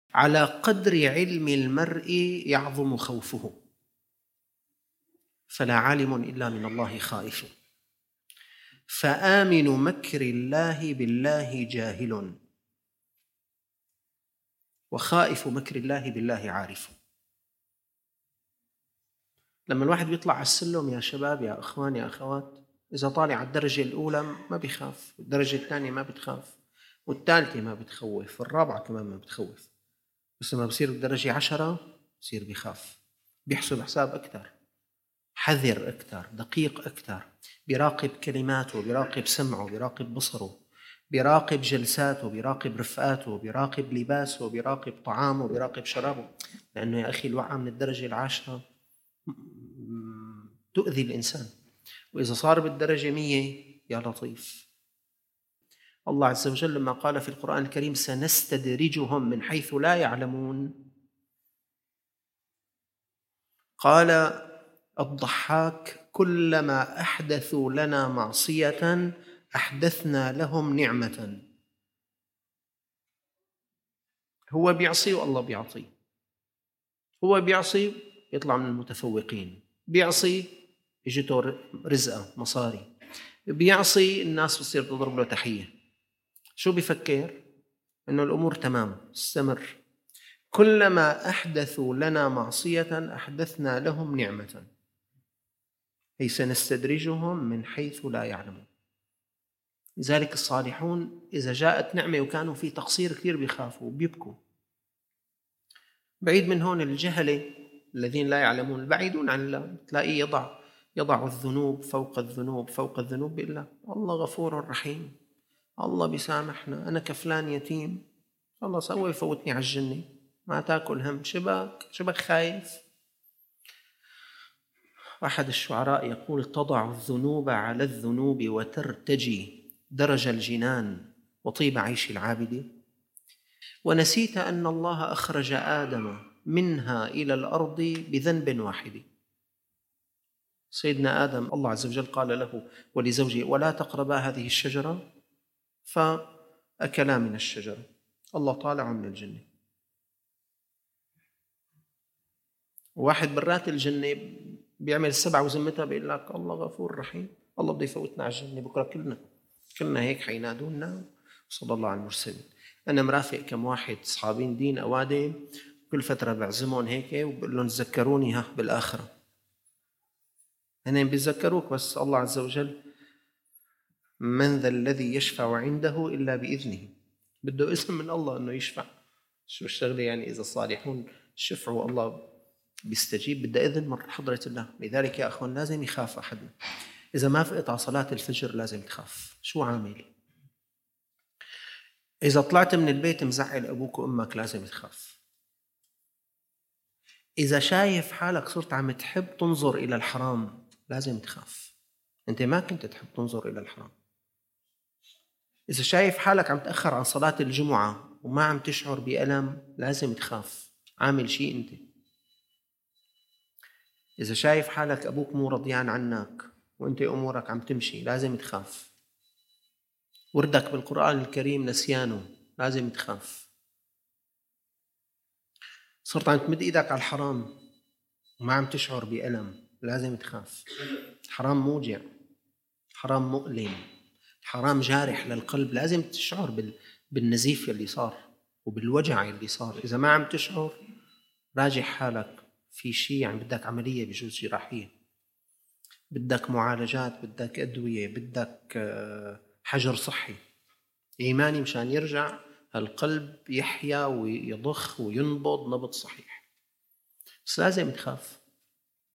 على قدر علم المرء يعظم خوفه، فلا عالم إلا من الله خائف. فآمن مكر الله بالله جاهل، وخائف مكر الله بالله عارف. لما الواحد بيطلع على السلم يا شباب يا أخوان يا أخوات، إذا طالع على الدرجة الأولى ما بيخاف، والدرجة الثانية ما بتخاف، والثالثة ما بتخوف، والرابعة كمان ما بتخوف. بس لما بصير بدرجة 10 بصير بيخاف، بيحسب حساب أكثر، حذر أكثر، دقيق أكثر، بيراقب كلماته، بيراقب سمعه، بيراقب بصره، بيراقب جلساته، بيراقب رفقاته، بيراقب لباسه، بيراقب طعامه، بيراقب شرابه. لأنه يا أخي الوعى من الدرجة 10 تؤذي الإنسان، وإذا صار بالدرجة 100 يا لطيف. الله عز وجل لما قال في القرآن الكريم سنستدرجهم من حيث لا يعلمون، قال الضحاك كلما أحدثوا لنا معصية أحدثنا لهم نعمة. هو بيعصي والله بيعطي، هو بيعصي يطلع من المتفوقين، بيعصي يجته رزقه مصاري، بيعصي الناس بتصير تضرب له تحية. شو بيفكر؟ إنه الأمور تمام، استمر. كلما أحدثوا لنا معصية أحدثنا لهم نعمة، أي سنستدرجهم من حيث لا يعلمون. لذلك الصالحون إذا جاءت نعمة وكانوا في تقصير كثير بيخافوا وبيبكوا. بعيد من هون الجهلة الذين لا يعلمون البعيدون عن الله، تلاقيه يضع الذنوب فوق الذنوب فوق الذنوب، بيقول لك الله غفور رحيم، الله بيسامحنا، أنا كفلان يتيم، الله سوى يفوتني على الجنة، ما تاكل هم، شبك خايف. أحد الشعراء يقول تضع الذنوب على الذنوب وترتجي درج الجنان وطيب عيش العابد، ونسيت أن الله أخرج آدم منها إلى الأرض بذنب واحد. سيدنا آدم الله عز وجل قال له ولزوجه ولا تقربا هذه الشجرة، فأكلا من الشجرة، الله طالع من الجنة. واحد برات الجنة بيعمل 7 وزمتها بيقول لك الله غفور رحيم، الله بده يفوتنا على الجنة بكرة، كلنا هيك حينادونا. صلى الله على المرسلين. أنا مرافق كم واحد صحابين دين أوادم، كل فترة بعزمهم هيك وبقول لهم تذكروني بالآخرة. هنا بيتذكروك، بس الله عز وجل من ذا الذي يشفع عنده إلا بإذنه، بده اسم من الله أنه يشفع. شو الشغلة يعني؟ إذا الصالحون شفعوا الله بيستجيب، بدأ إذن من حضرة الله. لذلك يا أخوان لازم يخاف أحدنا. إذا ما فقت على صلاة الفجر لازم تخاف، شو عامل؟ إذا طلعت من البيت مزعل أبوك وأمك لازم تخاف. إذا شايف حالك صرت عم تحب تنظر إلى الحرام لازم تخاف، أنت ما كنت تحب تنظر إلى الحرام. إذا شايف حالك عم تأخر عن صلاة الجمعة وما عم تشعر بألم لازم تخاف، عامل شيء أنت. إذا شايف حالك أبوك مو رضيان عنك وأنت أمورك عم تمشي لازم تخاف. وردك بالقرآن الكريم نسيانه لازم تخاف. صرت عم تمد إيدك على الحرام وما عم تشعر بألم لازم تخاف. الحرام موجع، الحرام مؤلم، الحرام جارح للقلب، لازم تشعر بالنزيف اللي صار وبالوجع اللي صار. إذا ما عم تشعر راجع حالك، في شيء يعني بدك عملية بجوز جراحية، بدك معالجات، بدك أدوية، بدك حجر صحي إيماني مشان يرجع القلب يحيا ويضخ وينبض نبض صحيح. بس لازم تخاف.